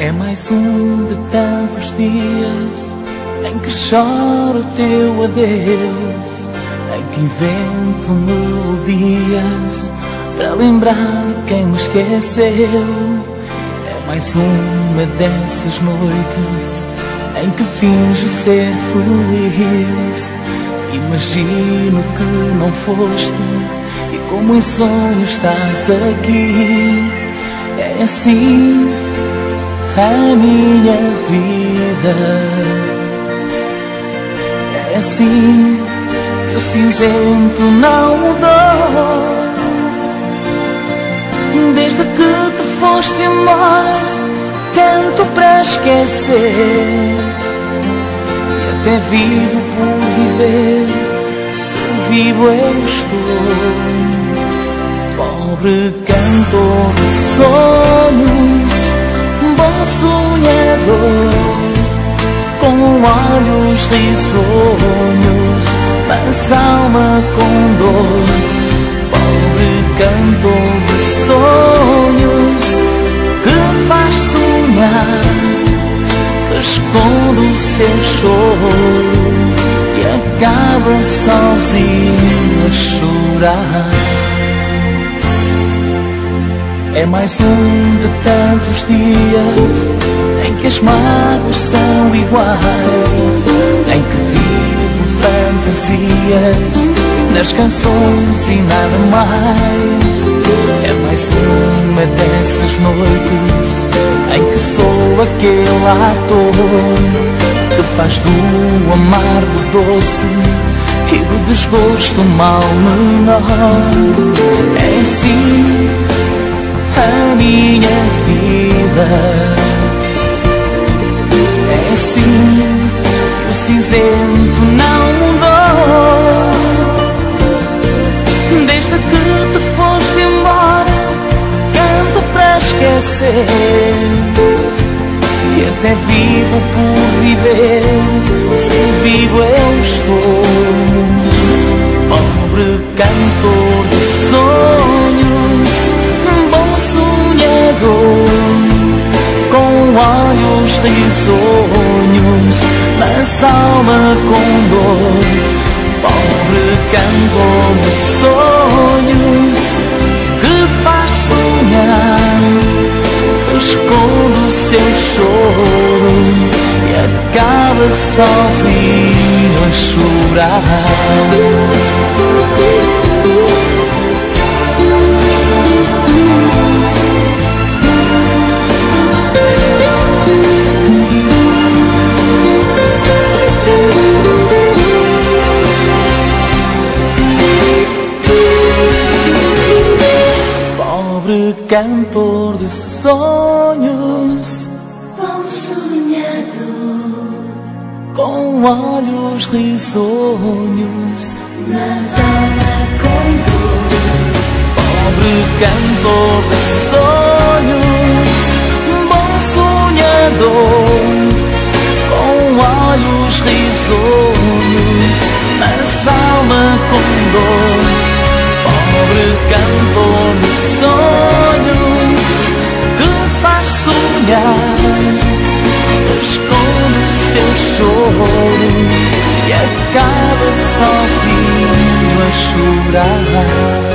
É mais um de tantos dias em que choro o teu adeus, em que invento melodias para lembrar quem me esqueceu. É mais uma dessas noites em que finjo ser feliz. Imagino que não foste e como em sonho estás aqui. É assim a minha vida, é assim que o cinzento não mudou. Desde que te foste embora, canto para esquecer e até vivo por viver. Se vivo eu estou. Pobre cantor de sonhos, bom sonhador, com olhos risonhos, mas alma com dor. Pobre cantor de sonhos, que faz sonhar, que esconde o seu choro e acaba sozinho a chorar. É mais um de tantos dias em que as mágoas são iguais, em que vivo fantasias nas canções e nada mais. É mais uma dessas noites em que sou aquele ator que faz do amargo doce e do desgosto mal menor. É assim a minha vida, é assim que o cinzento não mudou. Desde que te foste embora, canto para esquecer e até vivo por viver. Se vivo eu estou. Pobre cantor de sonhos, bom sonhador, com olhos risonhos, mas alma com dor. Pobre cantor de sonhos, que faz sonhar, que esconde o seu choro e acaba sozinho a chorar. Cantor de sonhos, bom sonhador, com olhos risonhos, mas alma com dor. Pobre cantor de sonhos, bom sonhador, com olhos risonhos, mas alma com dor. Pobre cantor de sonhos, que faz sonhar, que esconde o seu choro e acaba sozinho a chorar.